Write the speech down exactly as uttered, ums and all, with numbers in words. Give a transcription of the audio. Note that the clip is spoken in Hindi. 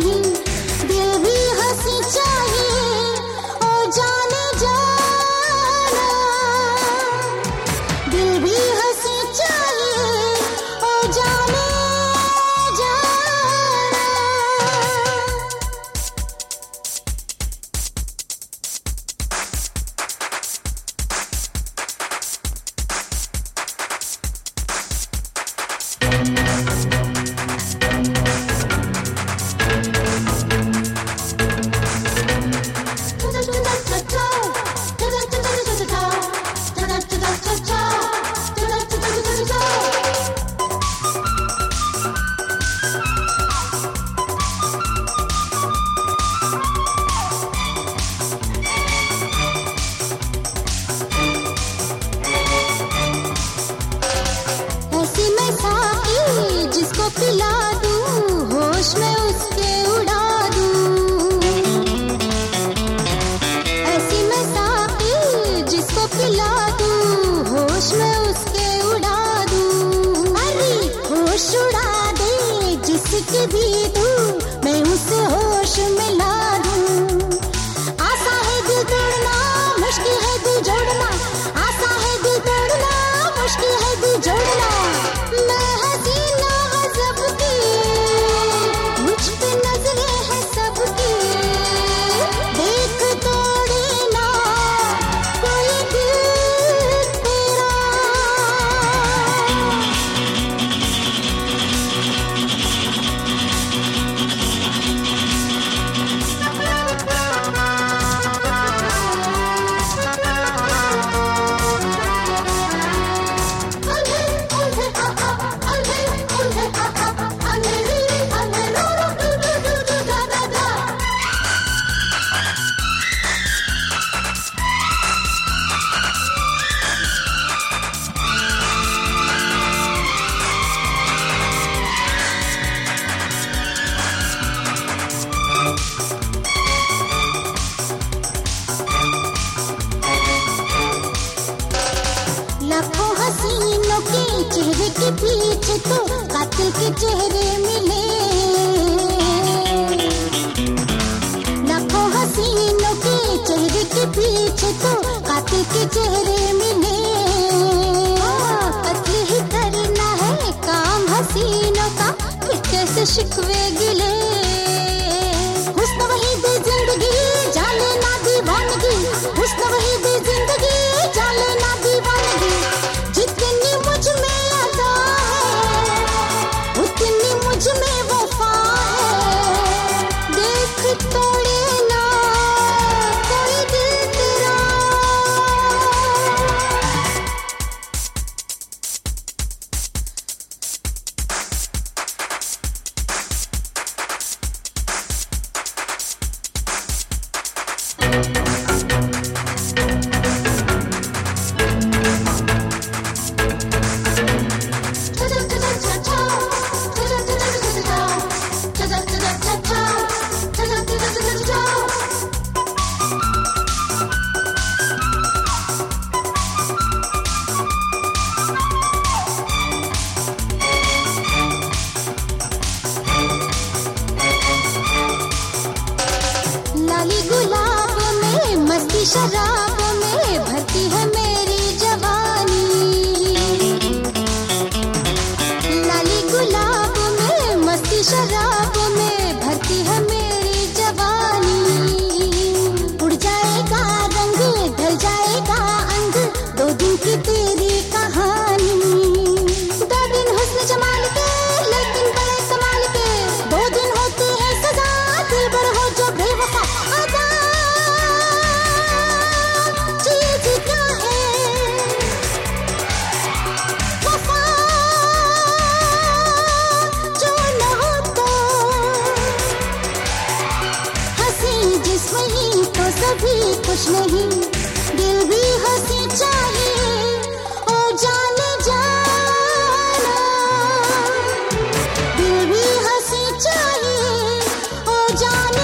नहीं, दिल भी हंसी चाहिए ओ जाने जाना, दिल भी हंसी चाहिए ओ जाने जाना। ऐसी मैं साकी जिसको पिला दूं, होश में उसके उड़ा दूं। ऐसी मैं साकी जिसको पिला दूं, होश में उसके उड़ा दूं। अरे होश उड़ा दे जिसकी भी दूं, मैं उसे होश मिला दूं। आसा है दिल तोड़ना, मुश्किल है दिल जोड़ना, आसा है दिल तोड़ना, मुश्किल है दिल जोड़ना। मैं हसीना गज़ब की, मुझ पे नजरें हैं सबकी, देख तोड़े ना कोई दिल तेरा। लाखों हसीनों के चेहरे के पीछे तो कातिल के चेहरे मिले। लाखों हसीनों के चेहरे के पीछे तो कातिल के चेहरे मिले। कत्ल ही करना है काम हसीनों का, फिर कैसे शिकवे गिले। हुस्न वही दे जिंदगी, जाने ना दीवानगी, हुस्न वही दे जिंदगी, जाने ना दीवानगी। जितनी मुझ में अदा है, उतनी मुझ में वफा है। देख तोड़े ना कोई दिल तेरा। लाली गुलाब में मस्ती शराब में भरती है मेरी जवानी। लाली गुलाब में मस्ती शराब में भरती है मेरी जवानी। उड़ जाएगा रंग, ढल जाएगा अंग, दो दिन की तेरी कहानी। दो दिन हुस्न जमाल के, लेकिन बड़े कमाल के, दो दिन होती है सजा, दिल भर हो जो बेवफा। आजा चीज क्या है वफा, जो न हो तो हंसी जिस्म ही तो सभी कुछ नहीं। दिल भी हंसी चाहिए ओ जाने जाना, दिल भी हंसी चाहिए ओ जाने